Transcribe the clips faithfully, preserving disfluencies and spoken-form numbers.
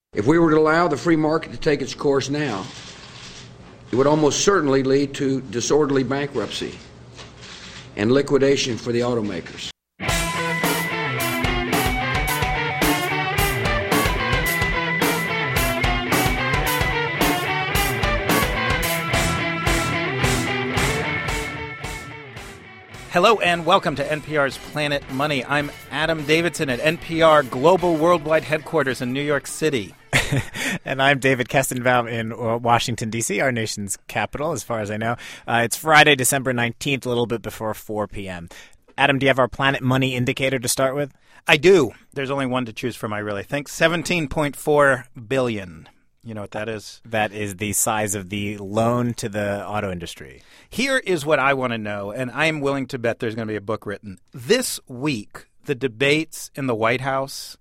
If we were to allow the free market to take its course now, it would almost certainly lead to disorderly bankruptcy and liquidation for the automakers. Hello and welcome to N P R's Planet Money. I'm Adam Davidson at N P R Global Worldwide Headquarters in New York City. And I'm David Kestenbaum in Washington, D C, our nation's capital, as far as I know. Uh, it's Friday, December nineteenth, a little bit before four p.m. Adam, do you have our Planet Money indicator to start with? I do. There's only one to choose from, I really think. seventeen point four billion dollars. You know what that is? That is the size of the loan to the auto industry. Here is what I want to know, and I am willing to bet there's going to be a book written. This week, the debates in the White House,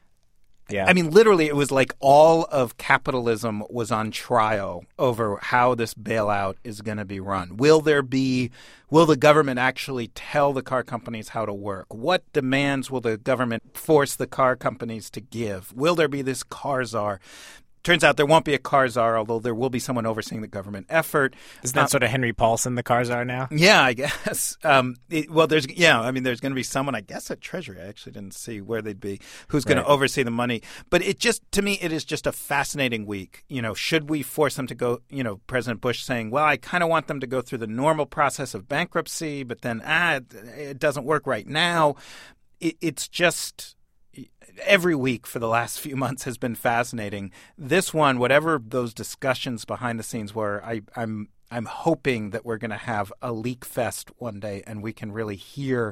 yeah. I mean, literally, it was like all of capitalism was on trial over how this bailout is going to be run. Will there be – will the government actually tell the car companies how to work? What demands will the government force the car companies to give? Will there be this car czar? Turns out there won't be a car czar, although there will be someone overseeing the government effort. Isn't that um, sort of Henry Paulson, the car czar now? Yeah, I guess. Um, it, well, there's yeah, I mean, there's going to be someone, I guess, at Treasury. I actually didn't see where they'd be, who's going right. to oversee the money. But it just, to me, it is just a fascinating week. You know, should we force them to go, you know, President Bush saying, well, I kind of want them to go through the normal process of bankruptcy, but then, ah, it, it doesn't work right now. It, it's just... Every week for the last few months has been fascinating. This one, whatever those discussions behind the scenes were, I, I'm I'm hoping that we're going to have a leak fest one day and we can really hear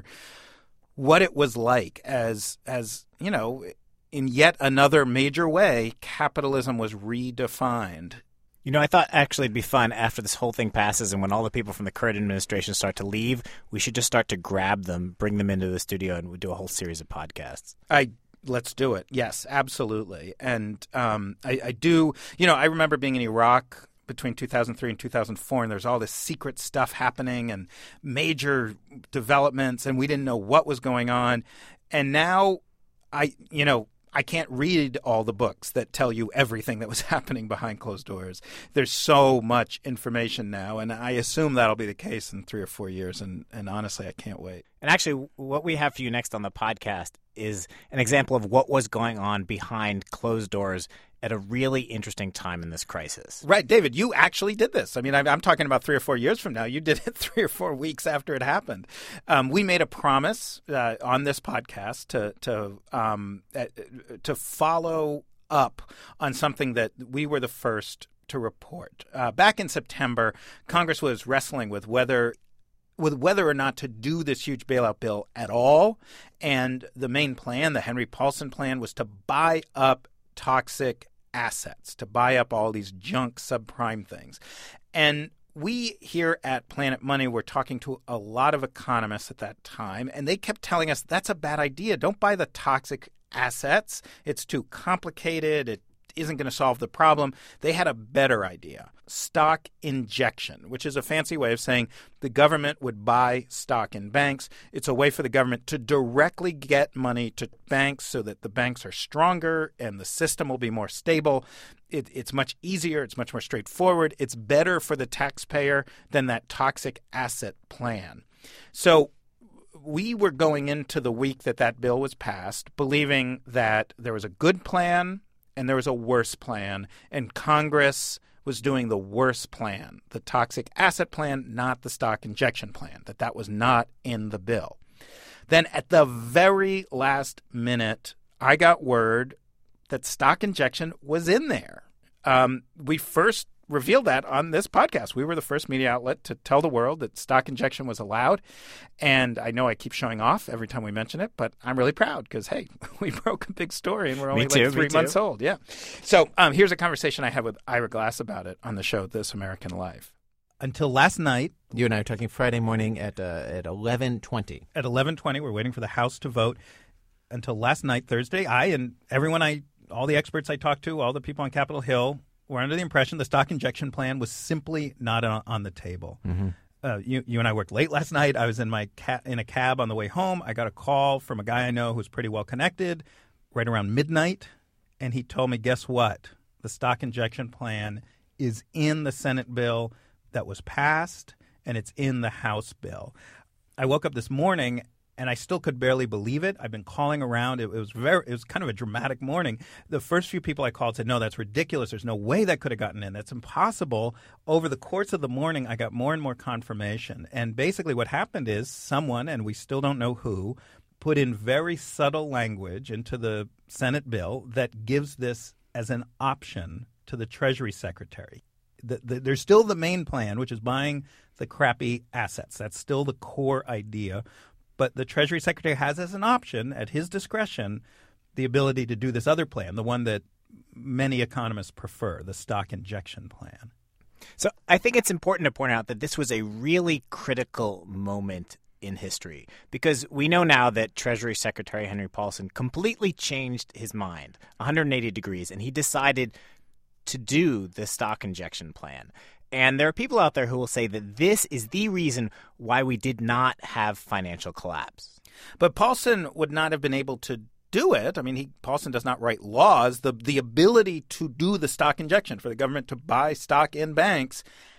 what it was like as, as you know, in yet another major way, capitalism was redefined. You know, I thought actually it'd be fun after this whole thing passes and when all the people from the current administration start to leave, we should just start to grab them, bring them into the studio, and we'll do a whole series of podcasts. I Let's do it. Yes, absolutely. And um, I, I do, you know, I remember being in Iraq between two thousand three and two thousand four, and there's all this secret stuff happening and major developments, and we didn't know what was going on. And now I, you know, I can't read all the books that tell you everything that was happening behind closed doors. There's so much information now, and I assume that'll be the case in three or four years, and, and honestly, I can't wait. And actually, what we have for you next on the podcast is an example of what was going on behind closed doors at a really interesting time in this crisis. Right, David, you actually did this. I mean, I'm talking about three or four years from now. You did it three or four weeks after it happened. Um, we made a promise uh, on this podcast to to um, uh, to follow up on something that we were the first to report. Uh, back in September, Congress was wrestling with whether with whether or not to do this huge bailout bill at all. And the main plan, the Henry Paulson plan, was to buy up toxic assets, to buy up all these junk subprime things. And we here at Planet Money were talking to a lot of economists at that time, and they kept telling us that's a bad idea. Don't buy the toxic assets. It's too complicated. It isn't going to solve the problem. They had a better idea. Stock injection, which is a fancy way of saying the government would buy stock in banks. It's a way for the government to directly get money to banks so that the banks are stronger and the system will be more stable. It, it's much easier. It's much more straightforward. It's better for the taxpayer than that toxic asset plan. So we were going into the week that that bill was passed believing that there was a good plan and there was a worse plan, and Congress was doing the worse plan, the toxic asset plan, not the stock injection plan, that that was not in the bill. Then at the very last minute, I got word that stock injection was in there. Um, we first revealed that on this podcast. We were the first media outlet to tell the world that stock injection was allowed. And I know I keep showing off every time we mention it, but I'm really proud because, hey, we broke a big story and we're only too, like three months old. Yeah. So um, here's a conversation I had with Ira Glass about it on the show This American Life. Until last night, you and I are talking Friday morning at uh, at eleven twenty. At eleven twenty, we're waiting for the House to vote. Until last night, Thursday, I and everyone I, all the experts I talked to, all the people on Capitol Hill, were under the impression the stock injection plan was simply not on, on the table. Mm-hmm. Uh, you, you and I worked late last night. I was in my ca- in a cab on the way home. I got a call from a guy I know who's pretty well connected right around midnight. and he told me, guess what? The stock injection plan is in the Senate bill that was passed, and it's in the House bill. I woke up this morning, and I still could barely believe it. I've been calling around. It, it was very, it was kind of a dramatic morning. The first few people I called said, no, that's ridiculous. There's no way that could have gotten in. That's impossible. Over the course of the morning, I got more and more confirmation. And basically what happened is someone, and we still don't know who, put in very subtle language into the Senate bill that gives this as an option to the Treasury Secretary. The, the, there's still the main plan, which is buying the crappy assets. That's still the core idea. But the Treasury Secretary has as an option, at his discretion, the ability to do this other plan, the one that many economists prefer, the stock injection plan. So I think it's important to point out that this was a really critical moment in history, because we know now that Treasury Secretary Henry Paulson completely changed his mind one hundred eighty degrees, and he decided to do the stock injection plan. And there are people out there who will say that this is the reason why we did not have financial collapse. But Paulson would not have been able to do it. I mean, he, Paulson does not write laws. The, the ability to do the stock injection, for the government to buy stock in banks,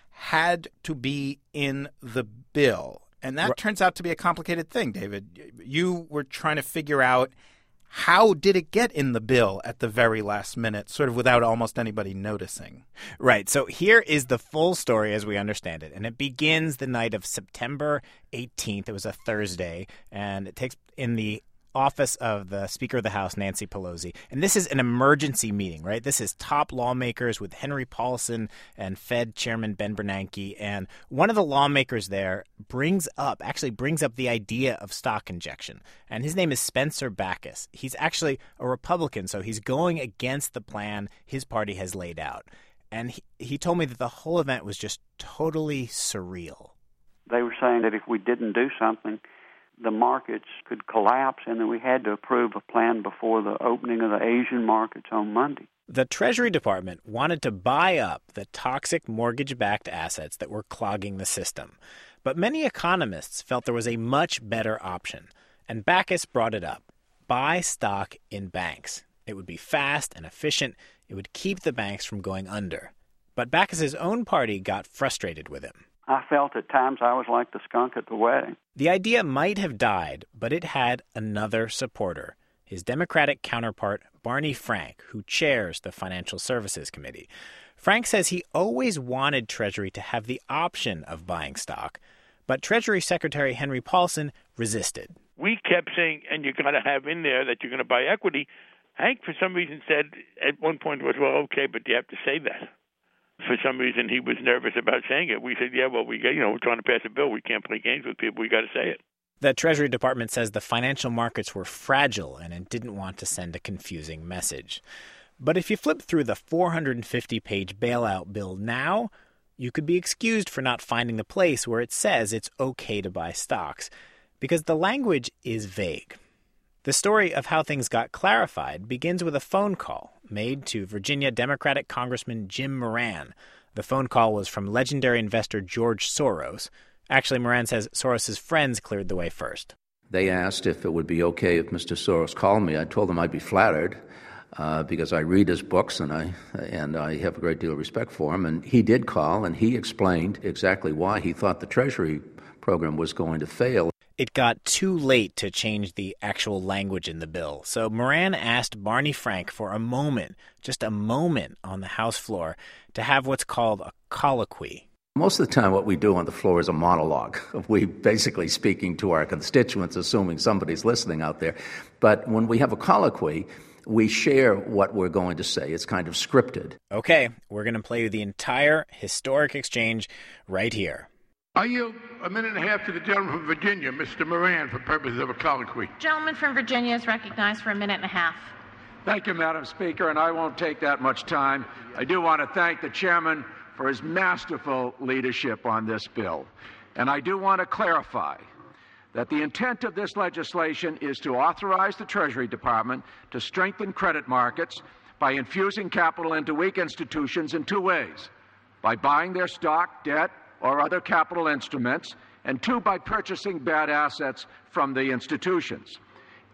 had to be in the bill. And that right. turns out to be a complicated thing, David. You were trying to figure out, how did it get in the bill at the very last minute, sort of without almost anybody noticing? Right. So here is the full story as we understand it. And it begins the night of September eighteenth. It was a Thursday. And it takes in the office of the Speaker of the House, Nancy Pelosi. And this is an emergency meeting, right? This is top lawmakers with Henry Paulson and Fed Chairman Ben Bernanke. And one of the lawmakers there brings up, actually brings up the idea of stock injection. And his name is Spencer Bachus. He's actually a Republican, so he's going against the plan his party has laid out. And he, he told me that the whole event was just totally surreal. They were saying that if we didn't do something, the markets could collapse, and that we had to approve a plan before the opening of the Asian markets on Monday. The Treasury Department wanted to buy up the toxic mortgage-backed assets that were clogging the system. But many economists felt there was a much better option, and Bachus brought it up. Buy stock in banks. It would be fast and efficient. It would keep the banks from going under. But Bachus's own party got frustrated with him. I felt at times I was like the skunk at the wedding. The idea might have died, but it had another supporter, his Democratic counterpart, Barney Frank, who chairs the Financial Services Committee. Frank says he always wanted Treasury to have the option of buying stock, but Treasury Secretary Henry Paulson resisted. We kept saying, and you're going to have in there that you're going to buy equity. Hank, for some reason, said at one point was, well, okay, but you have to say that. For some reason, he was nervous about saying it. We said, yeah, well, we you know, we're trying to pass a bill. We can't play games with people. We got to say it. The Treasury Department says the financial markets were fragile and it didn't want to send a confusing message. But if you flip through the four hundred fifty page bailout bill now, you could be excused for not finding the place where it says it's okay to buy stocks, because the language is vague. The story of how things got clarified begins with a phone call made to Virginia Democratic Congressman Jim Moran. The phone call was from legendary investor George Soros. Actually, Moran says Soros' friends cleared the way first. They asked if it would be okay if Mister Soros called me. I told them I'd be flattered uh, because I read his books and I and I have a great deal of respect for him. And he did call, and he explained exactly why he thought the Treasury program was going to fail. It got too late to change the actual language in the bill. So Moran asked Barney Frank for a moment, just a moment on the House floor, to have what's called a colloquy. Most of the time what we do on the floor is a monologue. We basically speaking to our constituents, assuming somebody's listening out there. But when we have a colloquy, we share what we're going to say. It's kind of scripted. Okay, we're going to play you the entire historic exchange right here. I yield a minute and a half to the gentleman from Virginia, Mister Moran, for purposes of a colloquy. Gentleman from Virginia is recognized for a minute and a half. Thank you, Madam Speaker, and I won't take that much time. I do want to thank the chairman for his masterful leadership on this bill. And I do want to clarify that the intent of this legislation is to authorize the Treasury Department to strengthen credit markets by infusing capital into weak institutions in two ways: by buying their stock, debt, or other capital instruments, and two, by purchasing bad assets from the institutions.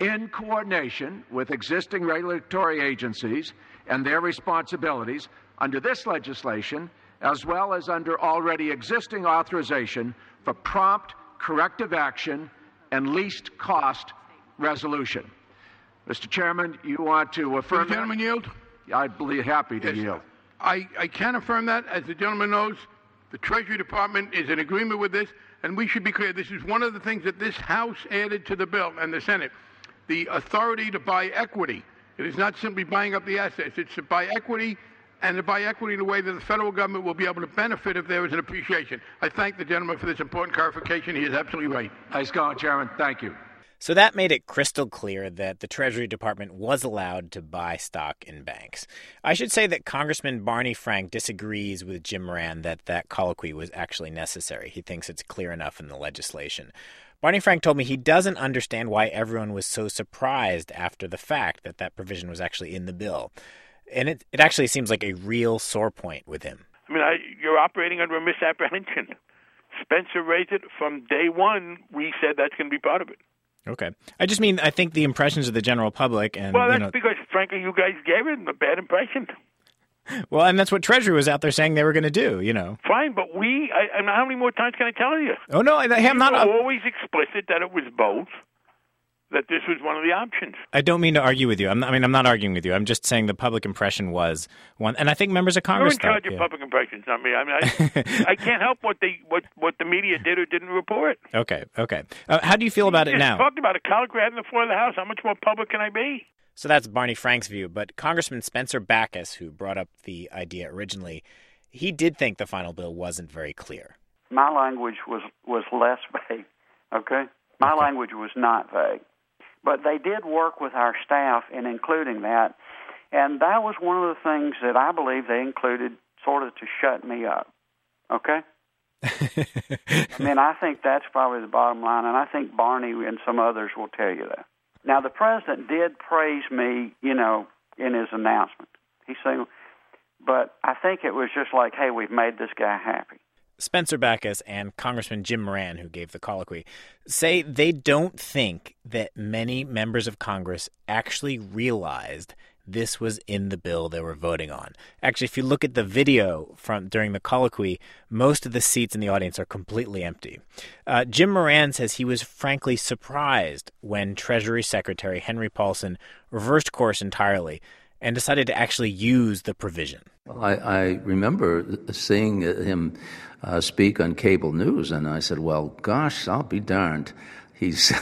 in coordination with existing regulatory agencies and their responsibilities under this legislation, as well as under already existing authorization for prompt corrective action and least cost resolution. Mister Chairman, you want to affirm Will the gentleman that? yield? I'd be happy to Yes. yield. I, I can affirm that. As the gentleman knows, the Treasury Department is in agreement with this, and we should be clear. This is one of the things that this House added to the bill and the Senate, the authority to buy equity. It is not simply buying up the assets. It's to buy equity, and to buy equity in a way that the federal government will be able to benefit if there is an appreciation. I thank the gentleman for this important clarification. He is absolutely right. Nice going, Chairman. Thank you. So that made it crystal clear that the Treasury Department was allowed to buy stock in banks. I should say that Congressman Barney Frank disagrees with Jim Moran that that colloquy was actually necessary. He thinks it's clear enough in the legislation. Barney Frank told me he doesn't understand why everyone was so surprised after the fact that that provision was actually in the bill. And it, it actually seems like a real sore point with him. I mean, I, you're operating under a misapprehension. Spencer raised it from day one. We said that's going to be part of it. Okay. I just mean, I think the impressions of the general public and, well, that's you know, because, frankly, you guys gave it a bad impression. Well, and that's what Treasury was out there saying they were going to do, you know. Fine, but we, I, I mean, how many more times can I tell you? Oh, no, I, I'm not. We were always explicit that it was both, that this was one of the options. I don't mean to argue with you. I'm not, I mean, I'm not arguing with you. I'm just saying the public impression was one, and I think members of Congress You're in charge thought, of yeah. public impressions, not me. I mean, I, I can't help what they what, what the media did or didn't report. Okay, okay. Uh, how do you feel about you it just now? Talked about a colloquy on the floor of the House. How much more public can I be? So that's Barney Frank's view, but Congressman Spencer Backus, who brought up the idea originally, he did think the final bill wasn't very clear. My language was, was less vague, okay? My Okay. language was not vague. But they did work with our staff in including that, and that was one of the things that I believe they included sort of to shut me up, okay? I mean, I think that's probably the bottom line, and I think Barney and some others will tell you that. Now, the president did praise me, you know, in his announcement. He said, but I think it was just like, hey, we've made this guy happy. Spencer Backus and Congressman Jim Moran, who gave the colloquy, say they don't think that many members of Congress actually realized this was in the bill they were voting on. Actually, if you look at the video from during the colloquy, most of the seats in the audience are completely empty. Uh, Jim Moran says he was frankly surprised when Treasury Secretary Henry Paulson reversed course entirely and decided to actually use the provision. Well, I, I remember seeing him uh, speak on cable news, and I said, well, gosh, I'll be darned. He's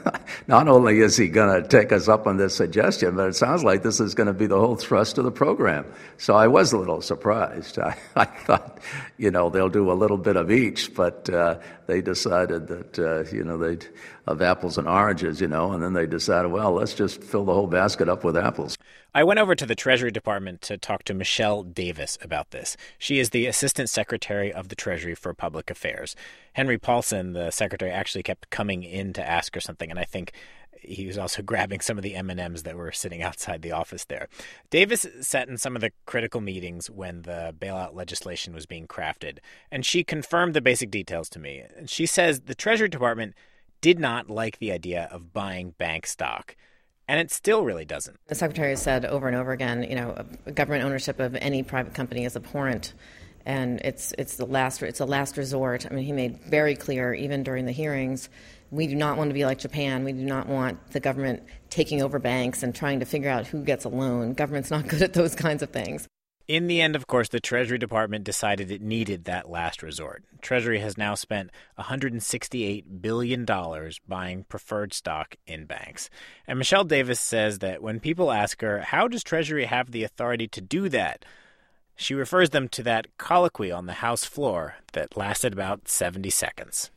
not only is he going to take us up on this suggestion, but it sounds like this is going to be the whole thrust of the program. So I was a little surprised. I, I thought, you know, they'll do a little bit of each, but uh, they decided that, uh, you know, they'd of apples and oranges, you know, and then they decided, well, let's just fill the whole basket up with apples. I went over to the Treasury Department to talk to Michelle Davis about this. She is the Assistant Secretary of the Treasury for Public Affairs. Henry Paulson, the secretary, actually kept coming in to ask her something, and I think he was also grabbing some of the M and M's that were sitting outside the office there. Davis sat in some of the critical meetings when the bailout legislation was being crafted, and she confirmed the basic details to me. And she says the Treasury Department did not like the idea of buying bank stock. And it still really doesn't. The Secretary has said over and over again, you know, government ownership of any private company is abhorrent, and it's it's the last it's a last resort. I mean, he made very clear, even during the hearings, we do not want to be like Japan. We do not want the government taking over banks and trying to figure out who gets a loan. Government's not good at those kinds of things. In the end, of course, the Treasury Department decided it needed that last resort. Treasury has now spent one hundred sixty-eight billion dollars buying preferred stock in banks. And Michelle Davis says that when people ask her, how does Treasury have the authority to do that? She refers them to that colloquy on the House floor that lasted about seventy seconds.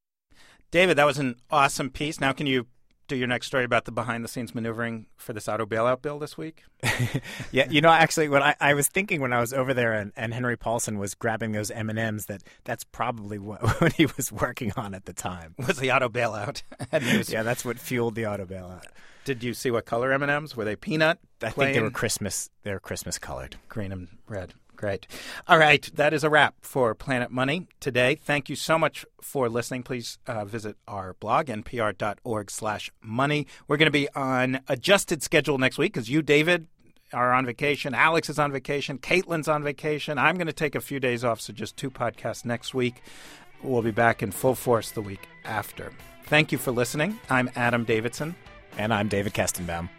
David, that was an awesome piece. Now can you do your next story about the behind-the-scenes maneuvering for this auto bailout bill this week? Yeah, you know, actually, what I, I was thinking when I was over there and, and Henry Paulson was grabbing those M and M's, that that's probably what, what he was working on at the time. Was the auto bailout. Yeah, that's what fueled the auto bailout. Did you see what color M and M's? Were they peanut? I plain? think they were Christmas. They were Christmas colored. Green and red. Great. All right. That is a wrap for Planet Money today. Thank you so much for listening. Please uh, visit our blog, npr.org slash money. We're going to be on adjusted schedule next week because you, David, are on vacation. Alex is on vacation. Caitlin's on vacation. I'm going to take a few days off, so just two podcasts next week. We'll be back in full force the week after. Thank you for listening. I'm Adam Davidson. And I'm David Kestenbaum.